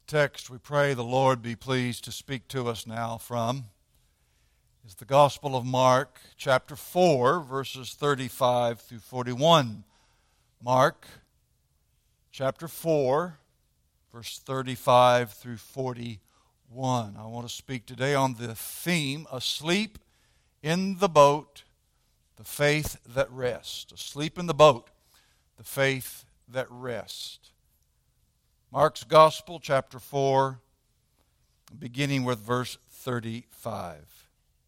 Text we pray the Lord be pleased to speak to us now from is the Gospel of Mark, chapter 4, verses 35 through 41. Mark, chapter 4, verse 35 through 41. I want to speak today on the theme, Asleep in the Boat, the Faith that Rests. Asleep in the Boat, the Faith that Rests. Mark's Gospel, chapter 4, beginning with verse 35.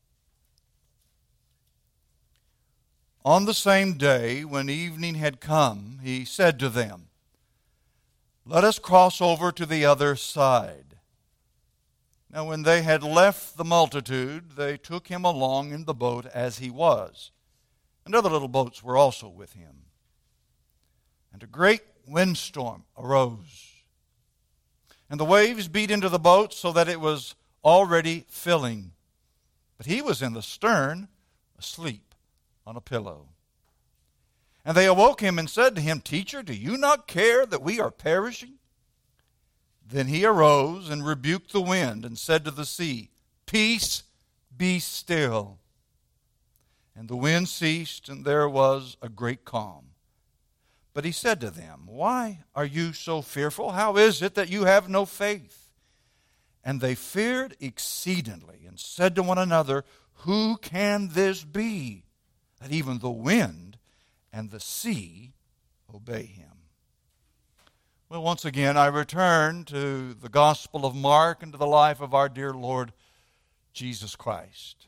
On the same day, when evening had come, he said to them, "Let us cross over to the other side." Now when they had left the multitude, they took him along in the boat as he was, and other little boats were also with him. And a great windstorm arose, and the waves beat into the boat so that it was already filling. But he was in the stern, asleep on a pillow. And they awoke him and said to him, "Teacher, do you not care that we are perishing?" Then he arose and rebuked the wind and said to the sea, "Peace, be still." And the wind ceased, and there was a great calm. But he said to them, "Why are you so fearful? How is it that you have no faith?" And they feared exceedingly and said to one another, "Who can this be, that even the wind and the sea obey him?" Well, once again, I return to the Gospel of Mark and to the life of our dear Lord Jesus Christ.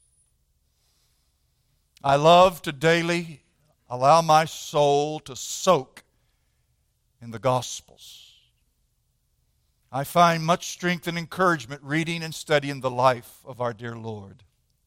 I love to daily allow my soul to soak in the Gospels. I find much strength and encouragement reading and studying the life of our dear Lord.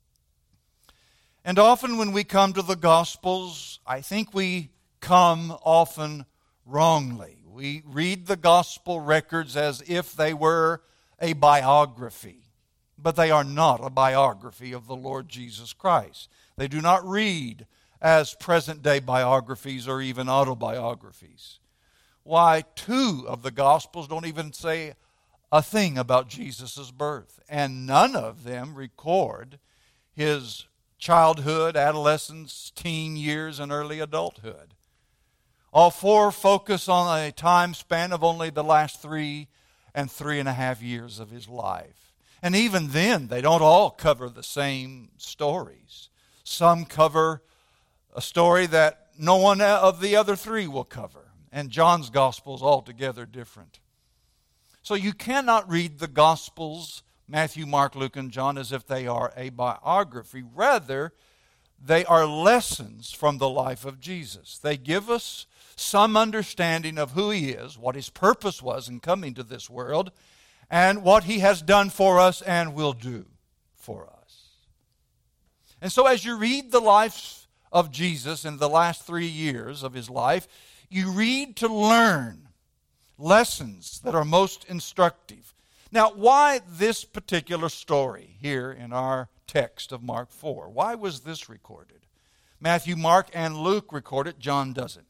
And often when we come to the Gospels, I think we come often wrongly. We read the Gospel records as if they were a biography, but they are not a biography of the Lord Jesus Christ. They do not read as present-day biographies or even autobiographies. Why, 2 of the Gospels don't even say a thing about Jesus' birth, and none of them record his childhood, adolescence, teen years, and early adulthood. All 4 focus on a time span of only the last 3 and 3.5 years of his life. And even then, they don't all cover the same stories. Some cover a story that no one of the other 3 will cover. And John's Gospel is altogether different. So you cannot read the Gospels, Matthew, Mark, Luke, and John, as if they are a biography. Rather, they are lessons from the life of Jesus. They give us some understanding of who he is, what his purpose was in coming to this world, and what he has done for us and will do for us. And so as you read the life of Jesus in the last 3 years of his life, you read to learn lessons that are most instructive. Now, why this particular story here in our text of Mark 4? Why was this recorded? Matthew, Mark, and Luke record it. John doesn't.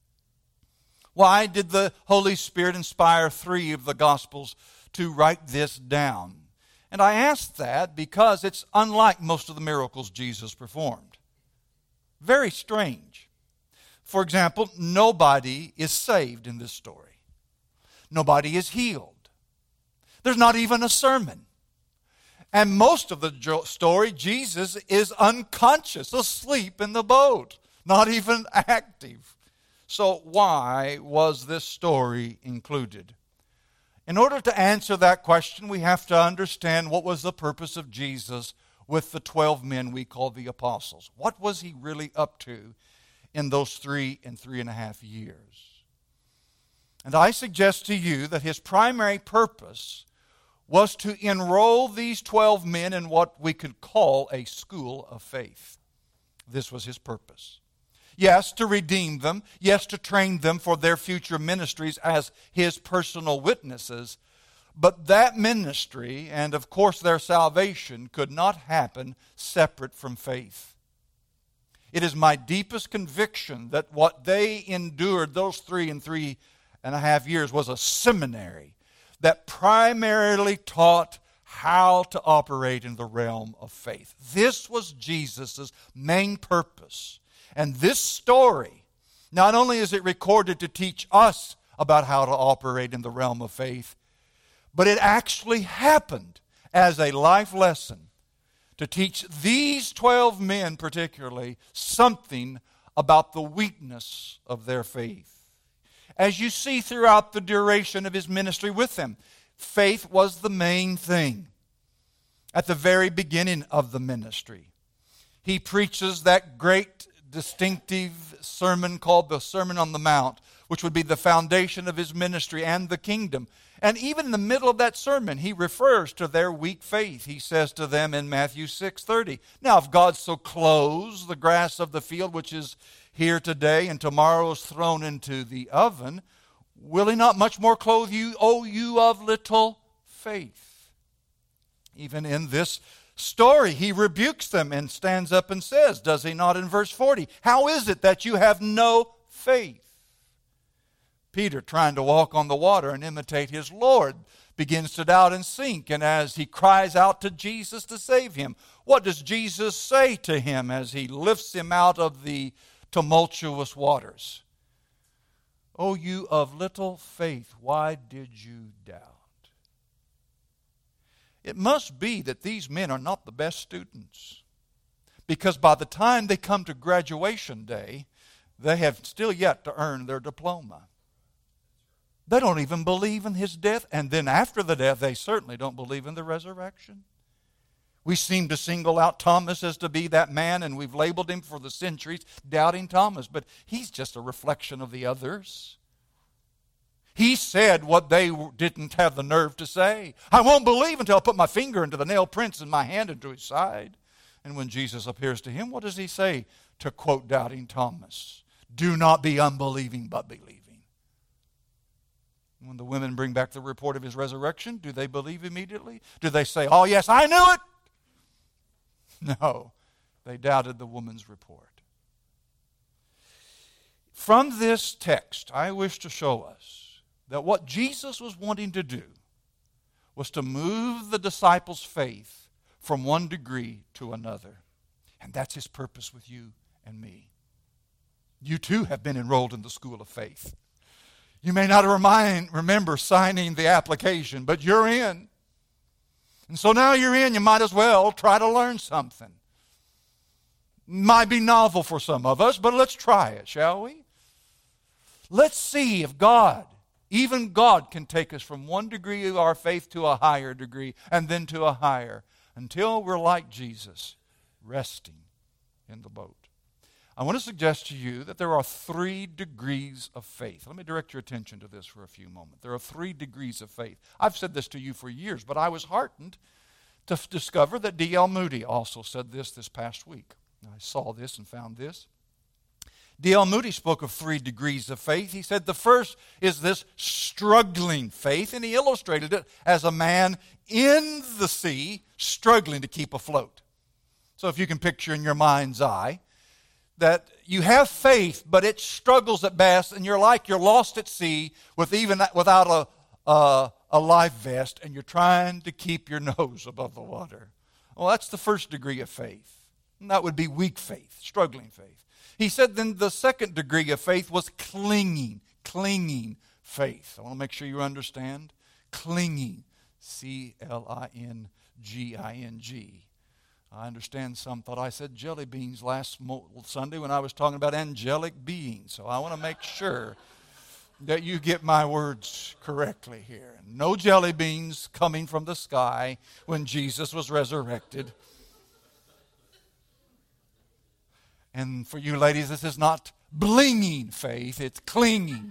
Why did the Holy Spirit inspire 3 of the Gospels to write this down? And I ask that because it's unlike most of the miracles Jesus performed. Very strange. For example, nobody is saved in this story. Nobody is healed. There's not even a sermon. And most of the story, Jesus is unconscious, asleep in the boat, not even active. So why was this story included? In order to answer that question, we have to understand what was the purpose of Jesus with the 12 men we call the apostles. What was he really up to in those 3 and 3.5 years? And I suggest to you that his primary purpose was to enroll these 12 men in what we could call a school of faith. This was his purpose. Yes, to redeem them. Yes, to train them for their future ministries as his personal witnesses. But that ministry, and of course their salvation, could not happen separate from faith. It is my deepest conviction that what they endured those 3 and 3.5 years was a seminary that primarily taught how to operate in the realm of faith. This was Jesus' main purpose. And this story, not only is it recorded to teach us about how to operate in the realm of faith, but it actually happened as a life lesson to teach these 12 men particularly something about the weakness of their faith. As you see throughout the duration of his ministry with them, faith was the main thing. At the very beginning of the ministry, he preaches that great distinctive sermon called the Sermon on the Mount, which would be the foundation of his ministry and the kingdom. And even in the middle of that sermon, he refers to their weak faith. He says to them in Matthew 6:30, "Now if God so clothes the grass of the field, which is here today and tomorrow is thrown into the oven, will he not much more clothe you, O you of little faith?" Even in this story, he rebukes them and stands up and says, does he not in verse 40, "How is it that you have no faith?" Peter, trying to walk on the water and imitate his Lord, begins to doubt and sink. And as he cries out to Jesus to save him, what does Jesus say to him as he lifts him out of the tumultuous waters? "O you of little faith, why did you doubt?" It must be that these men are not the best students, because by the time they come to graduation day, they have still yet to earn their diploma. They don't even believe in his death, and then after the death, they certainly don't believe in the resurrection. We seem to single out Thomas as to be that man, and we've labeled him for the centuries Doubting Thomas, but he's just a reflection of the others. He said what they didn't have the nerve to say. "I won't believe until I put my finger into the nail prints and my hand into his side." And when Jesus appears to him, what does he say? To quote Doubting Thomas, "Do not be unbelieving, but believing." When the women bring back the report of his resurrection, do they believe immediately? Do they say, "Oh yes, I knew it"? No, they doubted the woman's report. From this text, I wish to show us that what Jesus was wanting to do was to move the disciples' faith from one degree to another. And that's his purpose with you and me. You too have been enrolled in the school of faith. You may not remember signing the application, but you're in. And so now you're in, you might as well try to learn something. Might be novel for some of us, but let's try it, shall we? Let's see if God, even God, can take us from one degree of our faith to a higher degree, and then to a higher, until we're like Jesus, resting in the boat. I want to suggest to you that there are 3 degrees of faith. Let me direct your attention to this for a few moments. There are 3 degrees of faith. I've said this to you for years, but I was heartened to discover that D.L. Moody also said this past week. I saw this and found this. D.L. Moody spoke of 3 degrees of faith. He said the first is this struggling faith, and he illustrated it as a man in the sea struggling to keep afloat. So if you can picture in your mind's eye that you have faith, but it struggles at best, and you're like you're lost at sea without a life vest, and you're trying to keep your nose above the water. Well, that's the first degree of faith. And that would be weak faith, struggling faith. He said then the second degree of faith was clinging faith. I want to make sure you understand. Clinging, Clinging. I understand some thought I said jelly beans last Sunday when I was talking about angelic beings. So I want to make sure that you get my words correctly here. No jelly beans coming from the sky when Jesus was resurrected. And for you ladies, this is not blinging faith, it's clinging.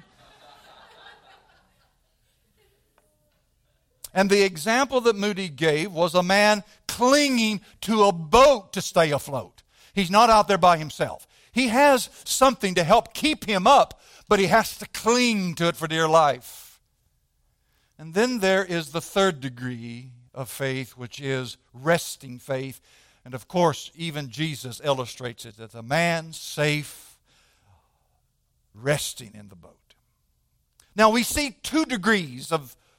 And the example that Moody gave was a man clinging to a boat to stay afloat. He's not out there by himself. He has something to help keep him up, but he has to cling to it for dear life. And then there is the third degree of faith, which is resting faith. And of course, even Jesus illustrates it, that the man safe resting in the boat. Now we see 2 degrees of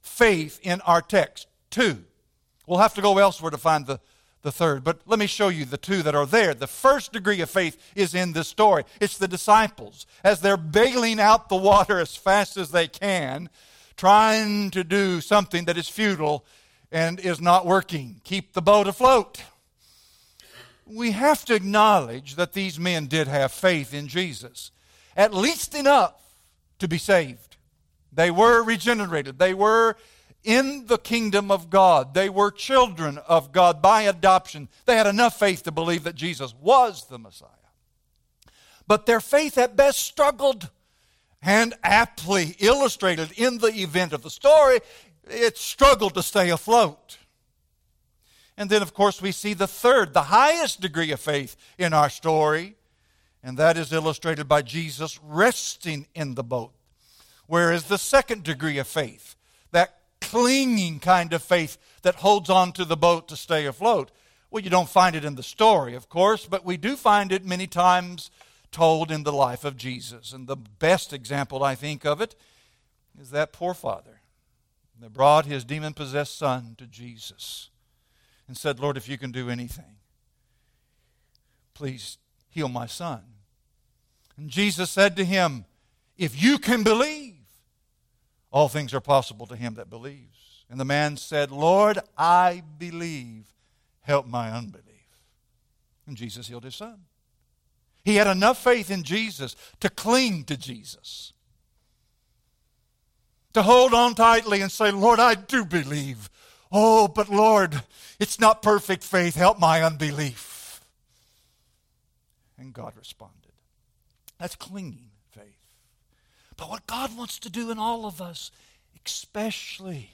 faith in our text. Two. We'll have to go elsewhere to find the third, but let me show you the two that are there. The first degree of faith is in this story. It's the disciples. As they're bailing out the water as fast as they can, trying to do something that is futile and is not working. Keep the boat afloat. We have to acknowledge that these men did have faith in Jesus, at least enough to be saved. They were regenerated. They were in the kingdom of God. They were children of God by adoption. They had enough faith to believe that Jesus was the Messiah. But their faith at best struggled, and aptly illustrated in the event of the story, it struggled to stay afloat. And then, of course, we see the third, the highest degree of faith in our story, and that is illustrated by Jesus resting in the boat. Whereas the second degree of faith, that clinging kind of faith that holds on to the boat to stay afloat, well, you don't find it in the story, of course, but we do find it many times told in the life of Jesus. And the best example, I think, of it is that poor father that brought his demon-possessed son to Jesus and said, Lord, if you can do anything, please heal my son. And Jesus said to him, if you can believe, all things are possible to him that believes. And the man said, Lord, I believe. Help my unbelief. And Jesus healed his son. He had enough faith in Jesus to cling to Jesus, to hold on tightly and say, Lord, I do believe. Oh, but Lord, it's not perfect faith. Help my unbelief. And God responded. That's clinging faith. But what God wants to do in all of us, especially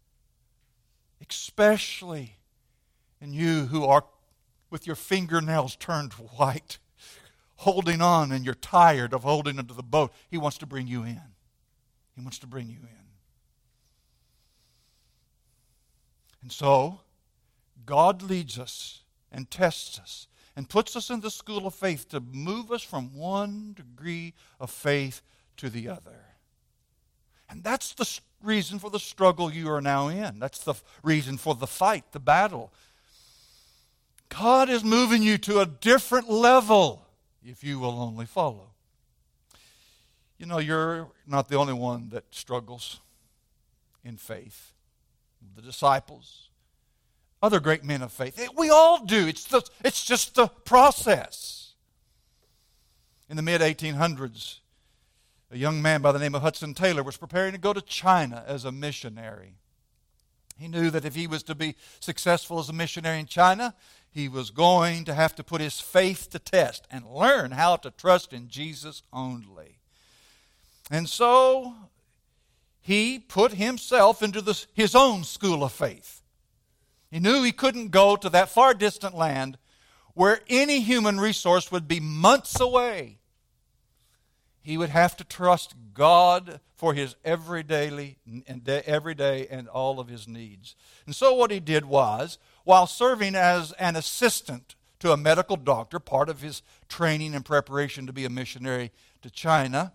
in you who are with your fingernails turned white, holding on and you're tired of holding onto the boat, He wants to bring you in. He wants to bring you in. And so, God leads us and tests us and puts us in the school of faith to move us from one degree of faith to the other. And that's the reason for the struggle you are now in. That's the reason for the fight, the battle. God is moving you to a different level if you will only follow. You know, you're not the only one that struggles in faith. The disciples, other great men of faith. We all do. It's just the process. In the mid-1800s, a young man by the name of Hudson Taylor was preparing to go to China as a missionary. He knew that if he was to be successful as a missionary in China, he was going to have to put his faith to test and learn how to trust in Jesus only. And so he put himself into his own school of faith. He knew he couldn't go to that far distant land where any human resource would be months away. He would have to trust God for his every day and all of his needs. And so what he did was, while serving as an assistant to a medical doctor, part of his training and preparation to be a missionary to China,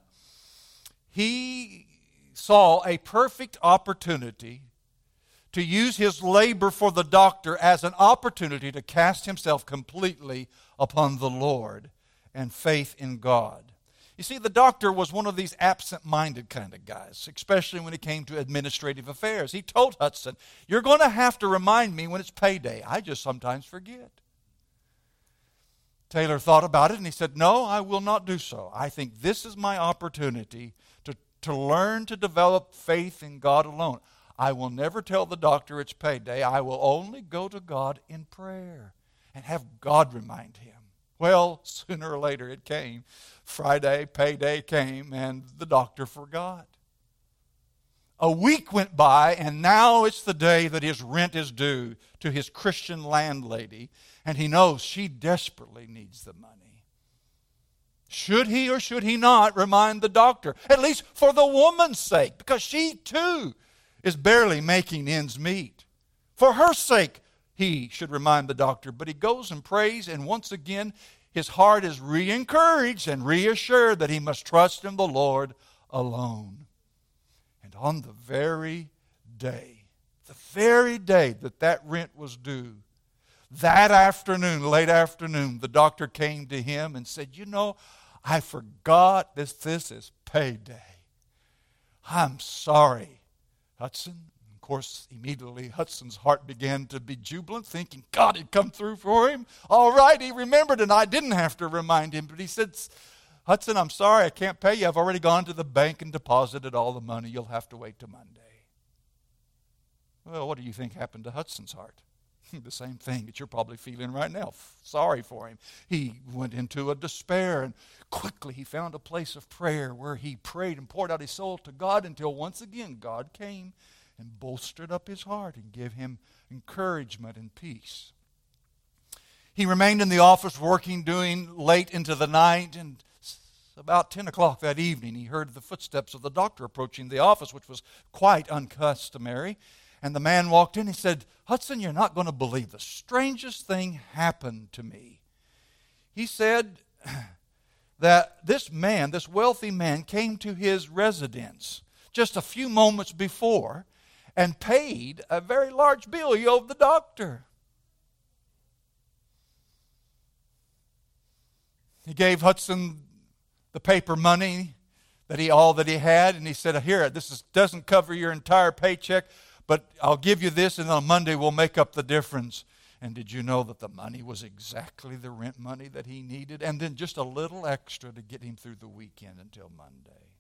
he saw a perfect opportunity to use his labor for the doctor as an opportunity to cast himself completely upon the Lord and faith in God. You see, the doctor was one of these absent-minded kind of guys, especially when it came to administrative affairs. He told Hudson, you're going to have to remind me when it's payday. I just sometimes forget. Taylor thought about it and he said, no, I will not do so. I think this is my opportunity to learn to develop faith in God alone. I will never tell the doctor it's payday. I will only go to God in prayer and have God remind him. Well, sooner or later it came. Friday, payday came, and the doctor forgot. A week went by, and now it's the day that his rent is due to his Christian landlady, and he knows she desperately needs the money. Should he or should he not remind the doctor, at least for the woman's sake, because she too is barely making ends meet? For her sake, he should remind the doctor, but he goes and prays, and once again, his heart is re-encouraged and reassured that he must trust in the Lord alone. And on the very day, the very day that rent was due, that afternoon, late afternoon, the doctor came to him and said, "You know, I forgot this is payday. I'm sorry, Hudson." Of course, immediately Hudson's heart began to be jubilant, thinking God had come through for him. All right, he remembered, and I didn't have to remind him. But he said, "Hudson, I'm sorry, I can't pay you. I've already gone to the bank and deposited all the money. You'll have to wait till Monday." Well, what do you think happened to Hudson's heart? The same thing that you're probably feeling right now. Sorry for him. He went into a despair, and quickly he found a place of prayer where he prayed and poured out his soul to God until once again God came and bolstered up his heart and gave him encouragement and peace. He remained in the office working, doing late into the night, and about 10 o'clock that evening he heard the footsteps of the doctor approaching the office, which was quite uncustomary. And the man walked in. He said, "Hudson, you're not going to believe the strangest thing happened to me." He said that this man, this wealthy man, came to his residence just a few moments before and paid a very large bill he owed the doctor. He gave Hudson the paper money all that he had, and he said, "Here, doesn't cover your entire paycheck, but I'll give you this, and on Monday we'll make up the difference." And did you know that the money was exactly the rent money that he needed? And then just a little extra to get him through the weekend until Monday.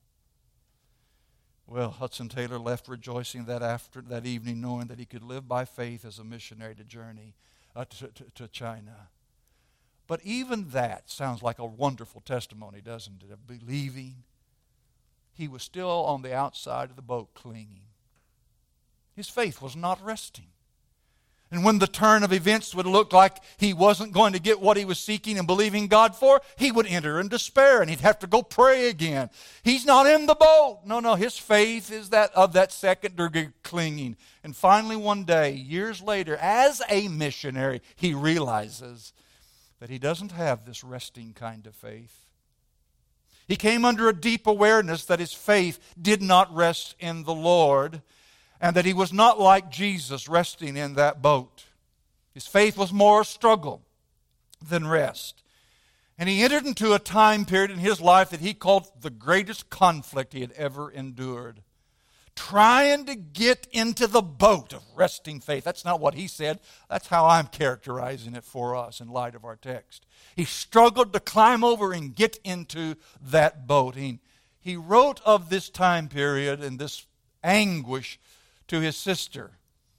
Well, Hudson Taylor left rejoicing that evening, knowing that he could live by faith as a missionary to journey to China. But even that sounds like a wonderful testimony, doesn't it, of believing. He was still on the outside of the boat clinging. His faith was not resting. And when the turn of events would look like he wasn't going to get what he was seeking and believing God for, he would enter in despair and he'd have to go pray again. He's not in the boat. No, his faith is that of that second degree clinging. And finally one day, years later, as a missionary, he realizes that he doesn't have this resting kind of faith. He came under a deep awareness that his faith did not rest in the Lord, and that he was not like Jesus resting in that boat. His faith was more a struggle than rest. And he entered into a time period in his life that he called the greatest conflict he had ever endured. Trying to get into the boat of resting faith. That's not what he said. That's how I'm characterizing it for us in light of our text. He struggled to climb over and get into that boat. He wrote of this time period and this anguish to his sister.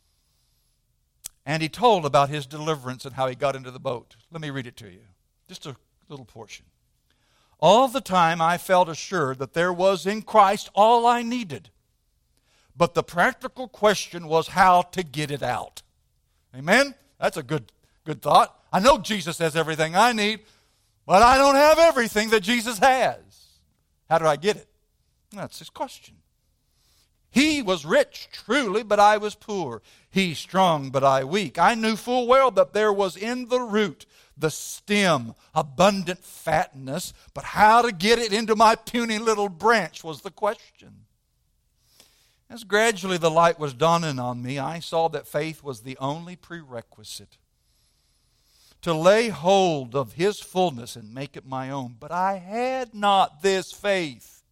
And he told about his deliverance and how he got into the boat. Let me read it to you. Just a little portion. "All the time I felt assured that there was in Christ all I needed. But the practical question was how to get it out." Amen? That's a good thought. I know Jesus has everything I need, but I don't have everything that Jesus has. How do I get it? That's his question. "He was rich, truly, but I was poor. He strong, but I weak. I knew full well that there was in the root, the stem, abundant fatness, but how to get it into my puny little branch was the question. As gradually the light was dawning on me, I saw that faith was the only prerequisite to lay hold of His fullness and make it my own. But I had not this faith.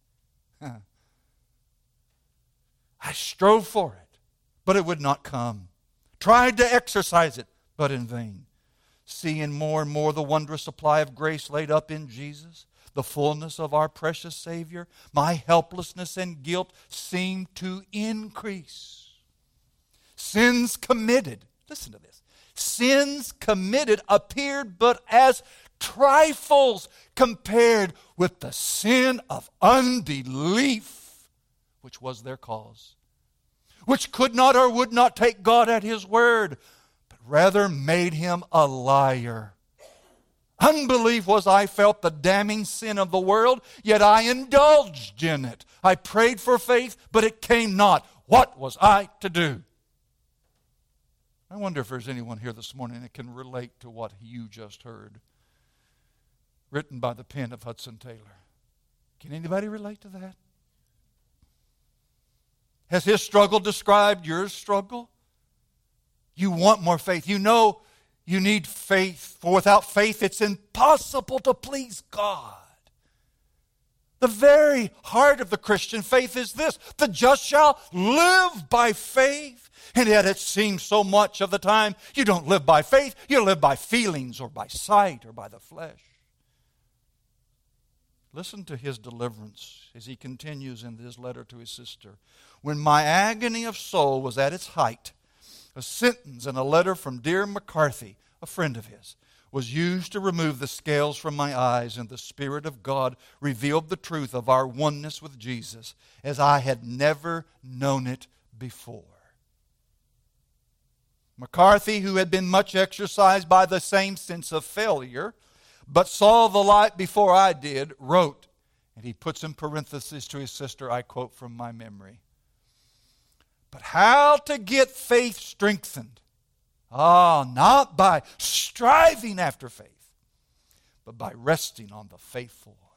I strove for it, but it would not come. Tried to exercise it, but in vain. Seeing more and more the wondrous supply of grace laid up in Jesus, the fullness of our precious Savior, my helplessness and guilt seemed to increase. Sins committed, listen to this, sins committed appeared but as trifles compared with the sin of unbelief, which was their cause, which could not or would not take God at His word, but rather made Him a liar. Unbelief was, I felt, the damning sin of the world, yet I indulged in it. I prayed for faith, but it came not. What was I to do? I wonder if there's anyone here this morning that can relate to what you just heard, written by the pen of Hudson Taylor. Can anybody relate to that? Has his struggle described your struggle? You want more faith. You know you need faith, for without faith it's impossible to please God. The very heart of the Christian faith is this: the just shall live by faith. And yet it seems so much of the time you don't live by faith, you live by feelings or by sight or by the flesh. Listen to his deliverance as he continues in his letter to his sister. When my agony of soul was at its height, a sentence in a letter from dear McCarthy, a friend of his, was used to remove the scales from my eyes, and the Spirit of God revealed the truth of our oneness with Jesus as I had never known it before. McCarthy, who had been much exercised by the same sense of failure, but saw the light before I did, wrote, and he puts in parentheses to his sister, I quote from my memory, "But how to get faith strengthened? Not by striving after faith, but by resting on the faithful one."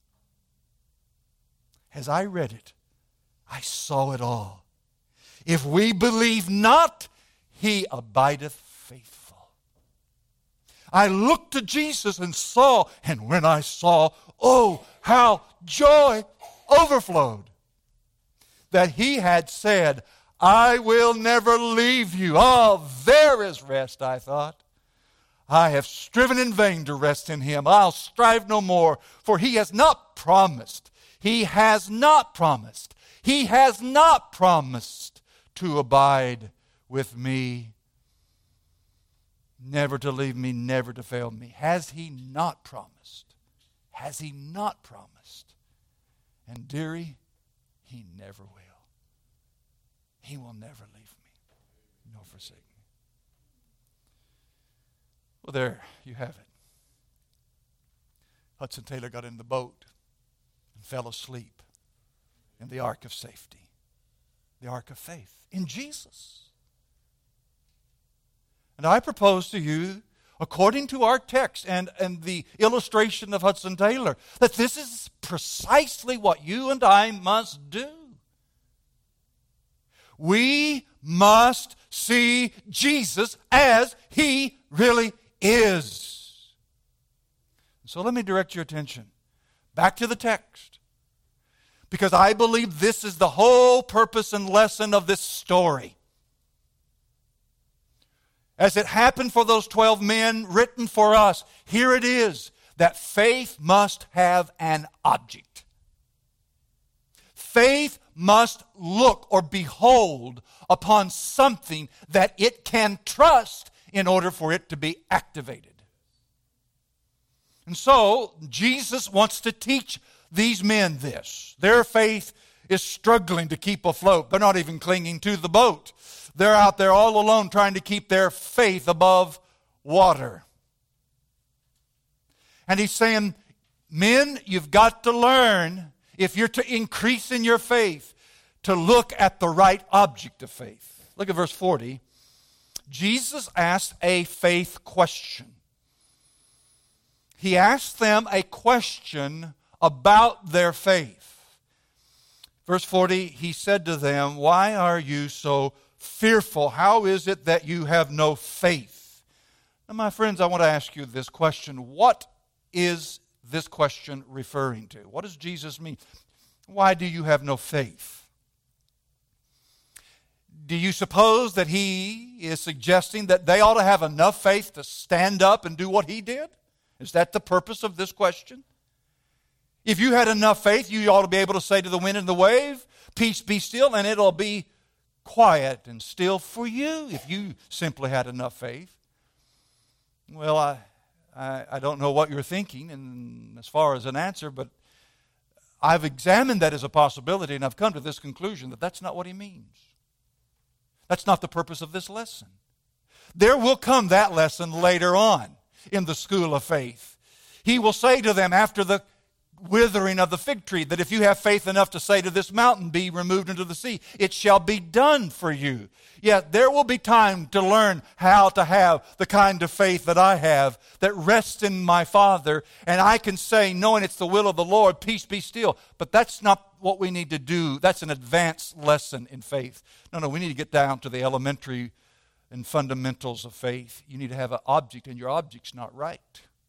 As I read it, I saw it all. If we believe not, he abideth faithful. I looked to Jesus and saw, and when I saw, oh, how joy overflowed, that he had said, I will never leave you. Oh, there is rest, I thought. I have striven in vain to rest in him. I'll strive no more, for he has not promised. He has not promised. He has not promised to abide with me, never to leave me, never to fail me. Has he not promised? Has he not promised? And dearie, he never will. He will never leave me nor forsake me. Well, there you have it. Hudson Taylor got in the boat and fell asleep in the ark of safety, the ark of faith, in Jesus. And I propose to you, according to our text and the illustration of Hudson Taylor, that this is precisely what you and I must do. We must see Jesus as he really is. So let me direct your attention back to the text, because I believe this is the whole purpose and lesson of this story. As it happened for those 12 men, written for us, here it is, that faith must have an object. Faith must look or behold upon something that it can trust in order for it to be activated. And so, Jesus wants to teach these men this. Their faith is struggling to keep afloat. They're not even clinging to the boat. They're out there all alone trying to keep their faith above water. And he's saying, men, you've got to learn, if you're to increase in your faith, to look at the right object of faith. Look at verse 40. Jesus asked a faith question. He asked them a question about their faith. Verse 40, he said to them, why are you so fearful? How is it that you have no faith? Now, my friends, I want to ask you this question. What is this question referring to? What does Jesus mean? Why do you have no faith? Do you suppose that he is suggesting that they ought to have enough faith to stand up and do what he did? Is that the purpose of this question? If you had enough faith, you ought to be able to say to the wind and the wave, peace, be still, and it'll be quiet and still for you if you simply had enough faith. Well, I don't know what you're thinking and as far as an answer, but I've examined that as a possibility, and I've come to this conclusion that that's not what he means. That's not the purpose of this lesson. There will come that lesson later on in the school of faith. He will say to them after the withering of the fig tree that if you have faith enough to say to this mountain, be removed into the sea, it shall be done for you. Yet there will be time to learn how to have the kind of faith that I have that rests in my Father, and I can say, knowing it's the will of the Lord, peace be still. But that's not what we need to do. That's an advanced lesson in faith. No, we need to get down to the elementary and fundamentals of faith. You need to have an object, and your object's not right.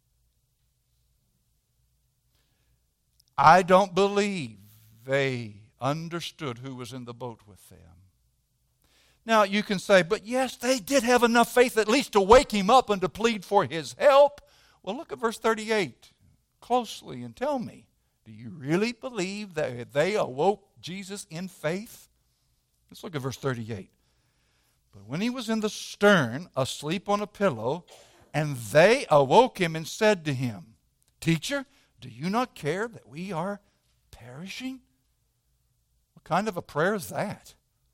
I don't believe they understood who was in the boat with them. Now, you can say, but yes, they did have enough faith at least to wake him up and to plead for his help. Well, look at verse 38 closely and tell me, do you really believe that they awoke Jesus in faith? Let's look at verse 38. But when he was in the stern, asleep on a pillow, and they awoke him and said to him, Teacher, do you not care that we are perishing? What kind of a prayer is that?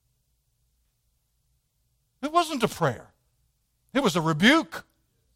It wasn't a prayer. It was a rebuke.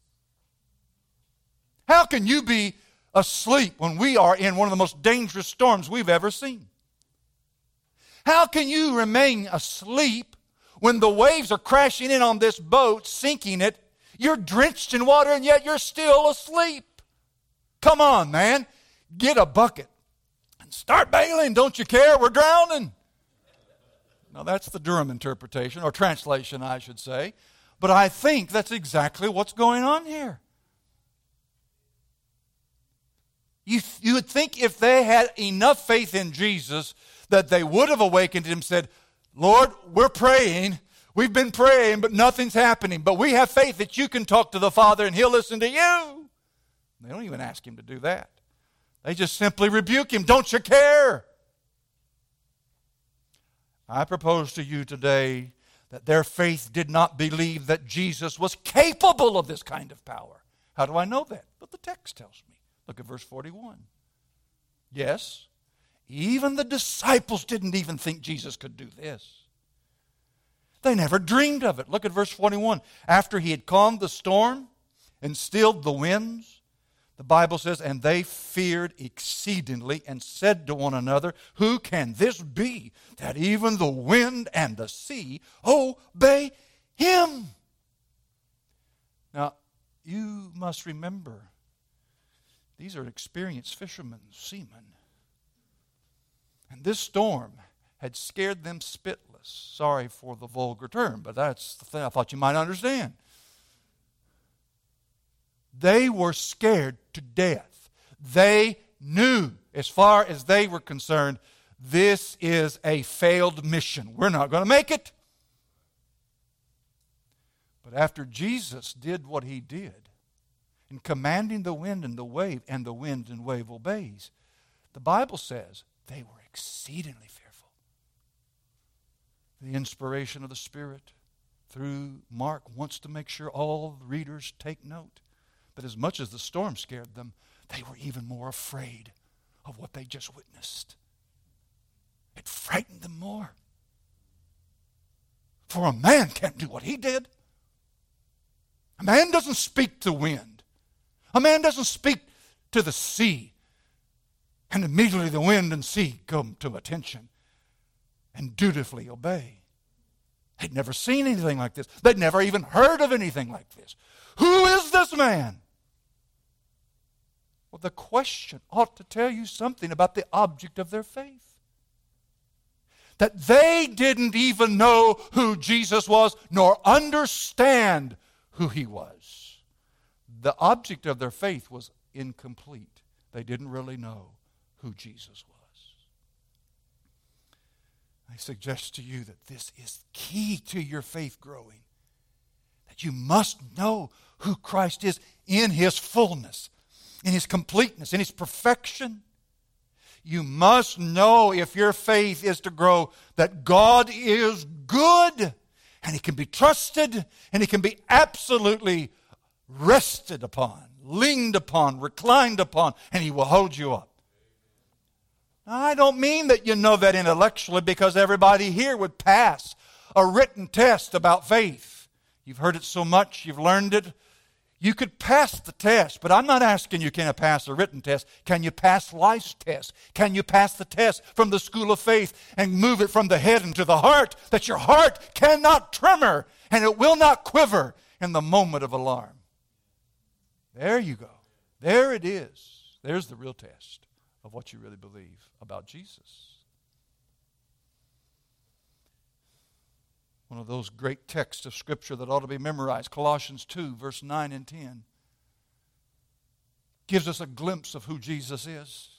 How can you be asleep when we are in one of the most dangerous storms we've ever seen? How can you remain asleep when the waves are crashing in on this boat, sinking it? You're drenched in water and yet you're still asleep. Come on, man. Get a bucket and start bailing. Don't you care? We're drowning. Now, that's the Durham interpretation, or translation, I should say. But I think that's exactly what's going on here. You would think if they had enough faith in Jesus that they would have awakened him and said, Lord, we're praying. We've been praying, but nothing's happening. But we have faith that you can talk to the Father and he'll listen to you. They don't even ask him to do that. They just simply rebuke him. Don't you care? I propose to you today that their faith did not believe that Jesus was capable of this kind of power. How do I know that? But the text tells me. Look at verse 41. Yes, even the disciples didn't even think Jesus could do this. They never dreamed of it. Look at verse 41. After he had calmed the storm and stilled the winds, the Bible says, and they feared exceedingly and said to one another, who can this be that even the wind and the sea obey him? Now, you must remember, these are experienced fishermen, seamen. And this storm had scared them spitless. Sorry for the vulgar term, but that's the thing I thought you might understand. They were scared to death. They knew, as far as they were concerned, this is a failed mission. We're not going to make it. But after Jesus did what he did, in commanding the wind and the wave, and the wind and wave obeys, the Bible says they were exceedingly fearful. The inspiration of the Spirit through Mark wants to make sure all the readers take note. But as much as the storm scared them, they were even more afraid of what they just witnessed. It frightened them more. For a man can't do what he did. A man doesn't speak to wind. A man doesn't speak to the sea. And immediately the wind and sea come to attention and dutifully obey. They'd never seen anything like this. They'd never even heard of anything like this. Who is this man? Well, the question ought to tell you something about the object of their faith. That they didn't even know who Jesus was, nor understand who he was. The object of their faith was incomplete. They didn't really know who Jesus was. I suggest to you that this is key to your faith growing. That you must know who Christ is in his fullness, in his completeness, in his perfection. You must know, if your faith is to grow, that God is good and he can be trusted and he can be absolutely rested upon, leaned upon, reclined upon, and he will hold you up. Now, I don't mean that you know that intellectually, because everybody here would pass a written test about faith. You've heard it so much, you've learned it. You could pass the test, but I'm not asking you, can you pass a written test? Can you pass life's test? Can you pass the test from the school of faith and move it from the head into the heart, that your heart cannot tremor and it will not quiver in the moment of alarm? There you go. There it is. There's the real test of what you really believe about Jesus. One of those great texts of Scripture that ought to be memorized, Colossians 2, verse 9 and 10, gives us a glimpse of who Jesus is.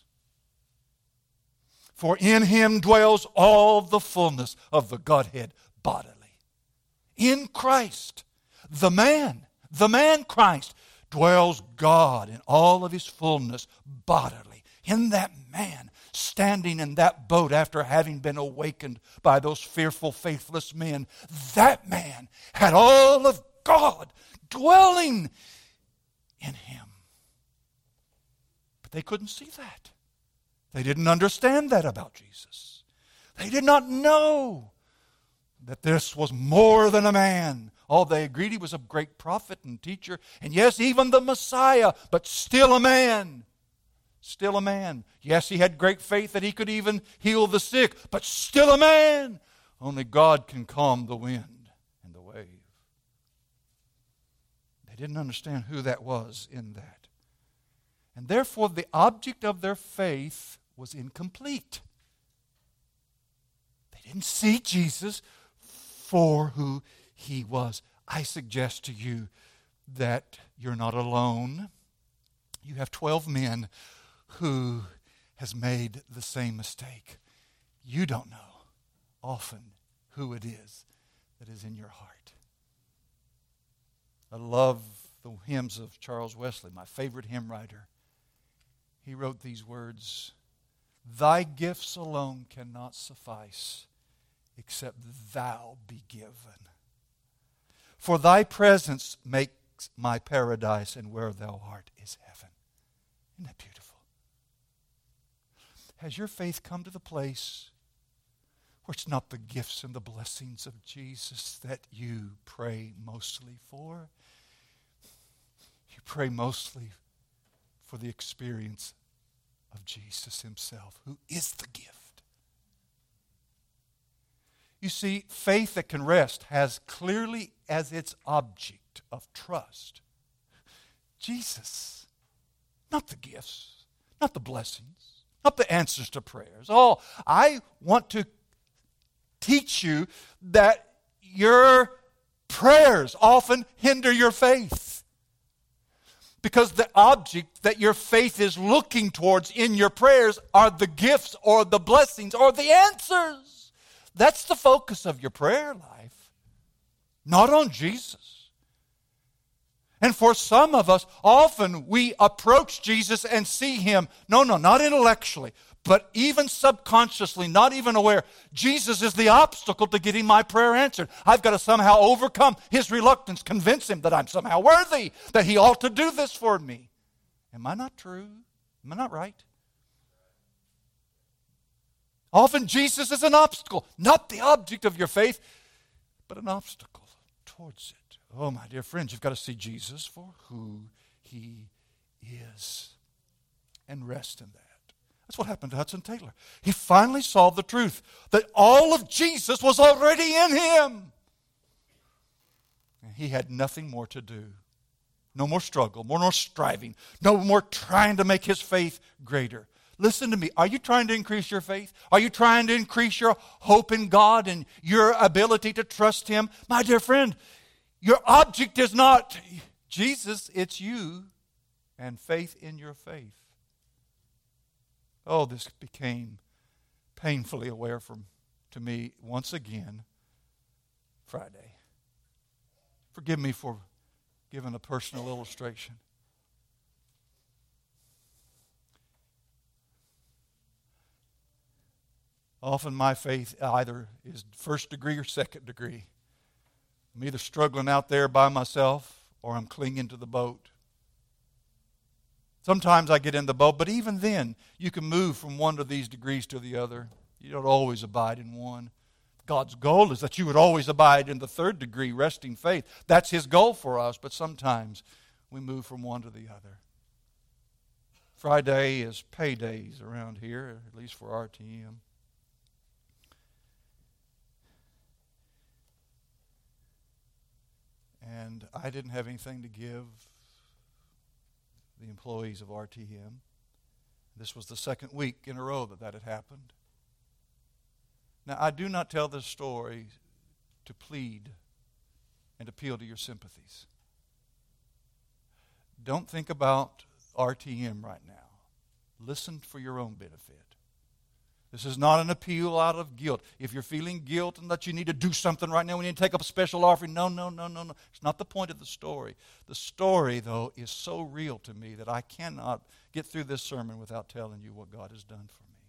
For in Him dwells all the fullness of the Godhead bodily. In Christ, the man Christ, dwells God in all of His fullness bodily. In that man, standing in that boat after having been awakened by those fearful, faithless men, that man had all of God dwelling in him. But they couldn't see that. They didn't understand that about Jesus. They did not know that this was more than a man. Oh, they agreed He was a great prophet and teacher, and yes, even the Messiah, but still a man. Still a man. Yes, He had great faith that He could even heal the sick, but still a man. Only God can calm the wind and the wave. They didn't understand who that was in that. And therefore, the object of their faith was incomplete. They didn't see Jesus for who He was. I suggest to you that you're not alone. You have 12 men who has made the same mistake. You don't know often who it is that is in your heart. I love the hymns of Charles Wesley, my favorite hymn writer. He wrote these words, "Thy gifts alone cannot suffice, except Thou be given. For Thy presence makes my paradise, and where Thou art is heaven." Isn't that beautiful? Has your faith come to the place where it's not the gifts and the blessings of Jesus that you pray mostly for? You pray mostly for the experience of Jesus Himself, who is the gift. You see, faith that can rest has clearly as its object of trust Jesus, not the gifts, not the blessings, not the answers to prayers. Oh, I want to teach you that your prayers often hinder your faith. Because the object that your faith is looking towards in your prayers are the gifts or the blessings or the answers. That's the focus of your prayer life, not on Jesus. And for some of us, often we approach Jesus and see Him, not intellectually, but even subconsciously, not even aware. Jesus is the obstacle to getting my prayer answered. I've got to somehow overcome His reluctance, convince Him that I'm somehow worthy, that He ought to do this for me. Am I not true? Am I not right? Often Jesus is an obstacle, not the object of your faith, but an obstacle towards it. Oh, my dear friends, you've got to see Jesus for who He is and rest in that. That's what happened to Hudson Taylor. He finally saw the truth that all of Jesus was already in him. And he had nothing more to do. No more struggle, no more striving, no more trying to make his faith greater. Listen to me. Are you trying to increase your faith? Are you trying to increase your hope in God and your ability to trust Him? My dear friend, your object is not Jesus, it's you and faith in your faith. Oh, this became painfully aware to me once again Friday. Forgive me for giving a personal illustration. Often my faith either is first degree or second degree. I'm either struggling out there by myself or I'm clinging to the boat. Sometimes I get in the boat, but even then, you can move from one of these degrees to the other. You don't always abide in one. God's goal is that you would always abide in the third degree, resting faith. That's His goal for us, but sometimes we move from one to the other. Friday is paydays around here, at least for RTM. And I didn't have anything to give the employees of RTM. This was the second week in a row that had happened. Now, I do not tell this story to plead and appeal to your sympathies. Don't think about RTM right now. Listen for your own benefit. This is not an appeal out of guilt. If you're feeling guilt and that you need to do something right now, we need to take up a special offering. No. It's not the point of the story. The story, though, is so real to me that I cannot get through this sermon without telling you what God has done for me.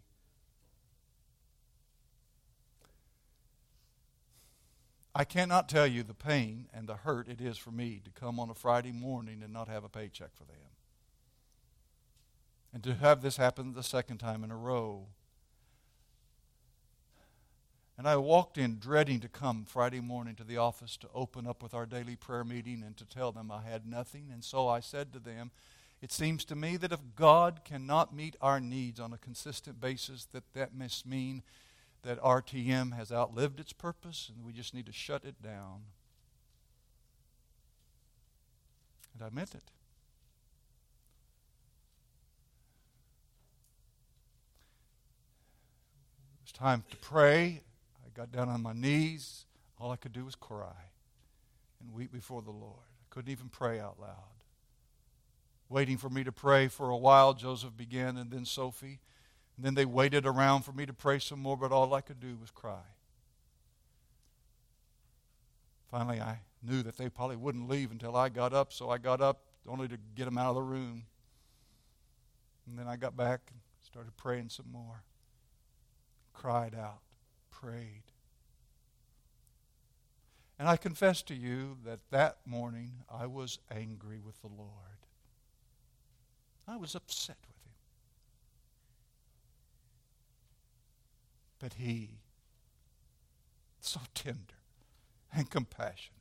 I cannot tell you the pain and the hurt it is for me to come on a Friday morning and not have a paycheck for them. And to have this happen the second time in a row. And I walked in dreading to come Friday morning to the office to open up with our daily prayer meeting and to tell them I had nothing. And so I said to them, it seems to me that if God cannot meet our needs on a consistent basis, that must mean that RTM has outlived its purpose and we just need to shut it down. And I meant it. It was time to pray. I got down on my knees. All I could do was cry and weep before the Lord. I couldn't even pray out loud. Waiting for me to pray for a while, Joseph began, and then Sophie. And then they waited around for me to pray some more, but all I could do was cry. Finally, I knew that they probably wouldn't leave until I got up, so I got up only to get them out of the room. And then I got back and started praying some more. Cried out, prayed. And I confess to you that morning I was angry with the Lord. I was upset with Him. But He, so tender and compassionate,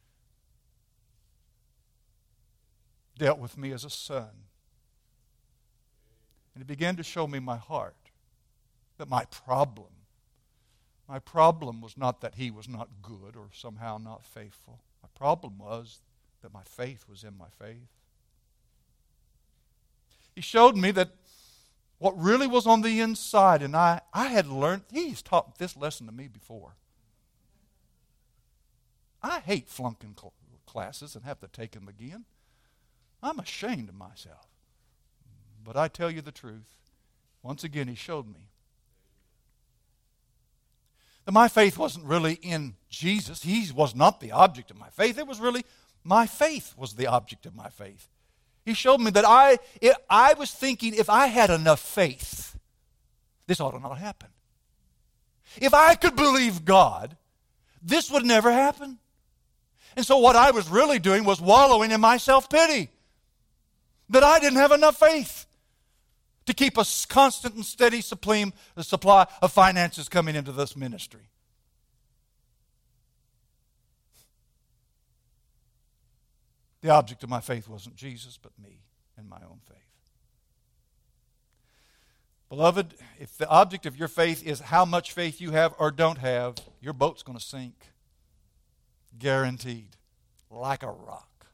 dealt with me as a son. And He began to show me my heart, that my problem was not that He was not good or somehow not faithful. My problem was that my faith was in my faith. He showed me that what really was on the inside, and I had learned, He's taught this lesson to me before. I hate flunking classes and have to take them again. I'm ashamed of myself. But I tell you the truth. Once again, He showed me that my faith wasn't really in Jesus. He was not the object of my faith. It was really my faith was the object of my faith. He showed me that I was thinking if I had enough faith, this ought to not happen. If I could believe God, this would never happen. And so what I was really doing was wallowing in my self-pity. That I didn't have enough faith to keep a constant and steady supply of finances coming into this ministry. The object of my faith wasn't Jesus, but me and my own faith. Beloved, if the object of your faith is how much faith you have or don't have, your boat's going to sink. Guaranteed. Like a rock.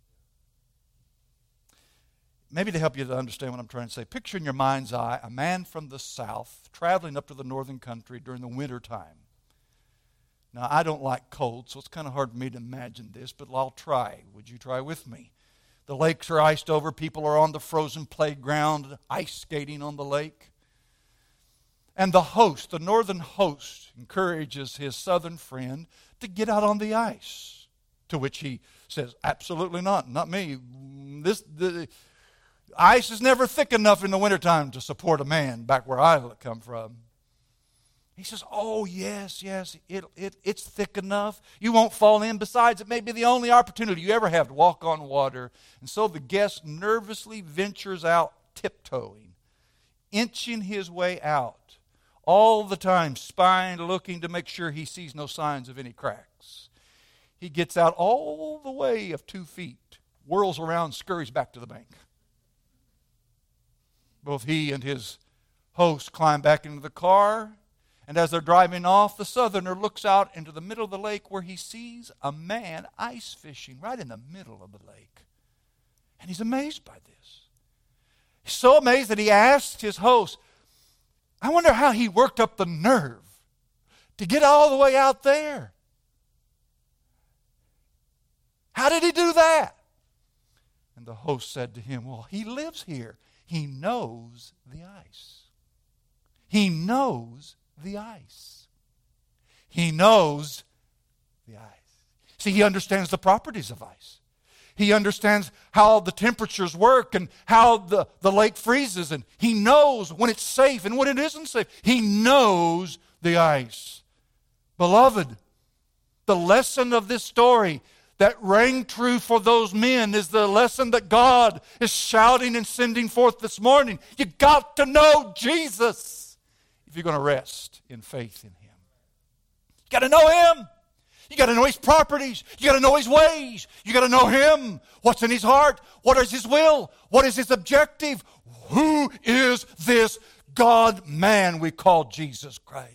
Maybe to help you to understand what I'm trying to say, picture in your mind's eye a man from the south traveling up to the northern country during the winter time. Now, I don't like cold, so it's kind of hard for me to imagine this, but I'll try. Would you try with me? The lakes are iced over. People are on the frozen playground, ice skating on the lake. And the host, the northern host, encourages his southern friend to get out on the ice, to which he says, absolutely not me. The ice is never thick enough in the wintertime to support a man back where I come from. He says, oh, yes, it's thick enough. You won't fall in. Besides, it may be the only opportunity you ever have to walk on water. And so the guest nervously ventures out, tiptoeing, inching his way out, all the time spying, looking to make sure he sees no signs of any cracks. He gets out all the way of 2 feet, whirls around, scurries back to the bank. Both he and his host climb back into the car. And as they're driving off, the southerner looks out into the middle of the lake where he sees a man ice fishing right in the middle of the lake. And he's amazed by this. He's so amazed that he asks his host, I wonder how he worked up the nerve to get all the way out there. How did he do that? And the host said to him, well, he lives here. He knows the ice. He knows the ice. He knows the ice. See, he understands the properties of ice. He understands how the temperatures work and how the lake freezes. And he knows when it's safe and when it isn't safe. He knows the ice. Beloved, the lesson of this story that rang true for those men is the lesson that God is shouting and sending forth this morning. You got to know Jesus if you're going to rest in faith in Him. You got to know Him. You got to know His properties. You got to know His ways. You got to know Him. What's in His heart? What is His will? What is His objective? Who is this God-man we call Jesus Christ?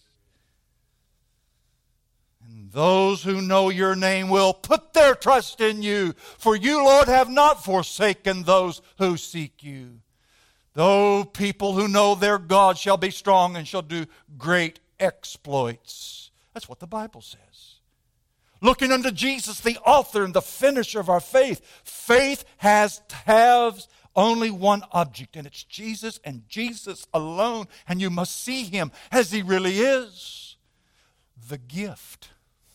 And those who know your name will put their trust in you. For you, Lord, have not forsaken those who seek you. Though people who know their God shall be strong and shall do great exploits. That's what the Bible says. Looking unto Jesus, the author and the finisher of our faith. Faith has only one object, and it's Jesus and Jesus alone. And you must see Him as He really is. The gift.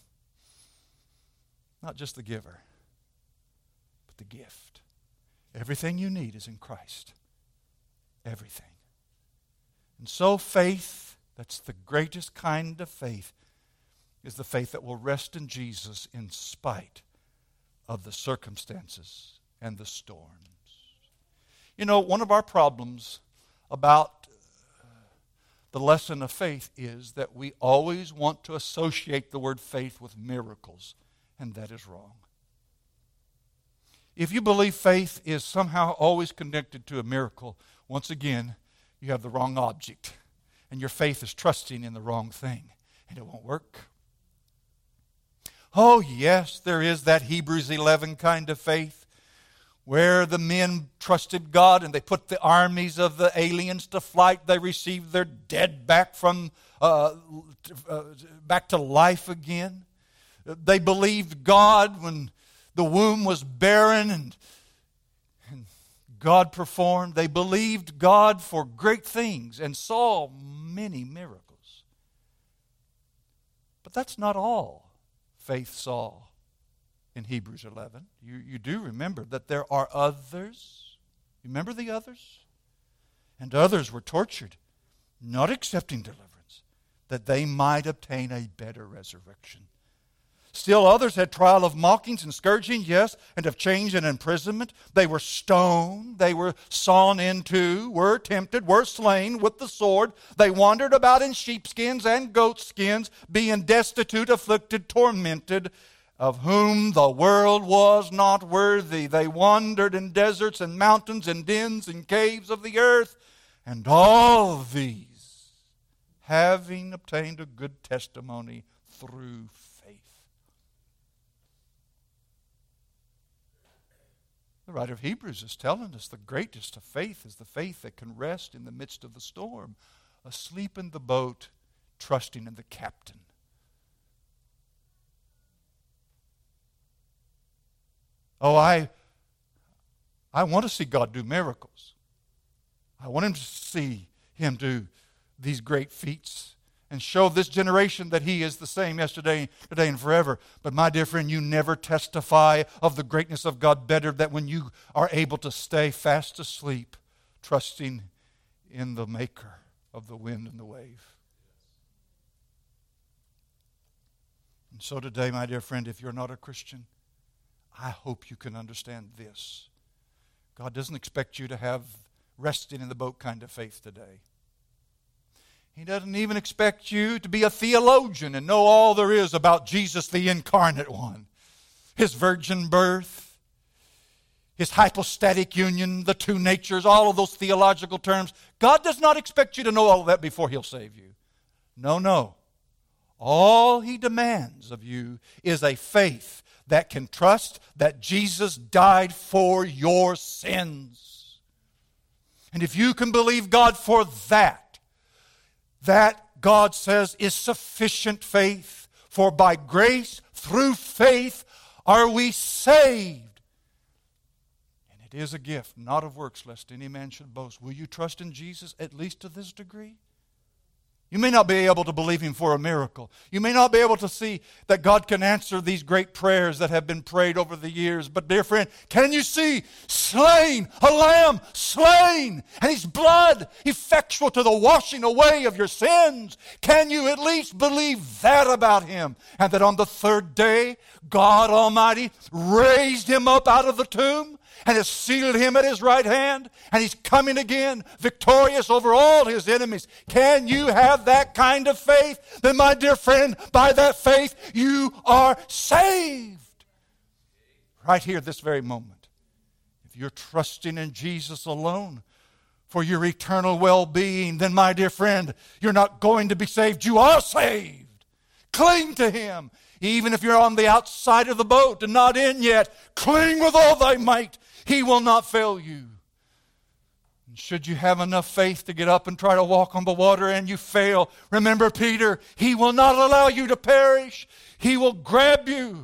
Not just the giver, but the gift. Everything you need is in Christ. Everything. And so faith, that's the greatest kind of faith, is the faith that will rest in Jesus in spite of the circumstances and the storms. You know, one of our problems about the lesson of faith is that we always want to associate the word faith with miracles, and that is wrong. If you believe faith is somehow always connected to a miracle, once again, you have the wrong object, and your faith is trusting in the wrong thing, and it won't work. Oh, yes, there is that Hebrews 11 kind of faith where the men trusted God and they put the armies of the aliens to flight. They received their dead back back to life again. They believed God when the womb was barren and God performed. They believed God for great things and saw many miracles. But that's not all faith saw in Hebrews 11. You do remember that there are others. Remember the others? And others were tortured, not accepting deliverance, that they might obtain a better resurrection. Still others had trial of mockings and scourging, yes, and of chains and imprisonment. They were stoned, they were sawn in two, were tempted, were slain with the sword. They wandered about in sheepskins and goatskins, being destitute, afflicted, tormented, of whom the world was not worthy. They wandered in deserts and mountains and dens and caves of the earth. And all these, having obtained a good testimony through faith. The writer of Hebrews is telling us the greatest of faith is the faith that can rest in the midst of the storm, asleep in the boat, trusting in the captain. Oh, I want to see God do miracles. I want to see Him do these great feats and show this generation that He is the same yesterday, today, and forever. But my dear friend, you never testify of the greatness of God better than when you are able to stay fast asleep, trusting in the Maker of the wind and the wave. And so today, my dear friend, if you're not a Christian, I hope you can understand this. God doesn't expect you to have resting in the boat kind of faith today. He doesn't even expect you to be a theologian and know all there is about Jesus, the incarnate one. His virgin birth, His hypostatic union, the two natures, all of those theological terms. God does not expect you to know all of that before He'll save you. No. All He demands of you is a faith that can trust that Jesus died for your sins. And if you can believe God for that God says is sufficient faith. For by grace, through faith, are we saved. And it is a gift, not of works, lest any man should boast. Will you trust in Jesus at least to this degree? You may not be able to believe Him for a miracle. You may not be able to see that God can answer these great prayers that have been prayed over the years. But dear friend, can you see slain, a lamb slain, and His blood effectual to the washing away of your sins? Can you at least believe that about Him? And that on the third day, God Almighty raised Him up out of the tomb and has seated Him at His right hand, and He's coming again victorious over all His enemies. Can you have that kind of faith? Then, my dear friend, by that faith you are saved. Right here, this very moment. If you're trusting in Jesus alone for your eternal well-being, then, my dear friend, you're not going to be saved. You are saved. Cling to Him. Even if you're on the outside of the boat and not in yet, cling with all thy might. He will not fail you. And should you have enough faith to get up and try to walk on the water and you fail, remember Peter, He will not allow you to perish. He will grab you,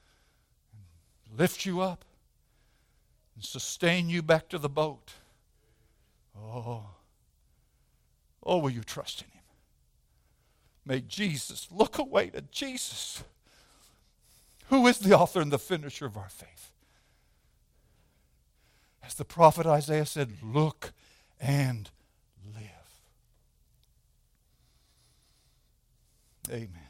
lift you up, and sustain you back to the boat. Oh, will you trust in Him? May Jesus, look away to Jesus, who is the author and the finisher of our faith. As the prophet Isaiah said, look and live. Amen.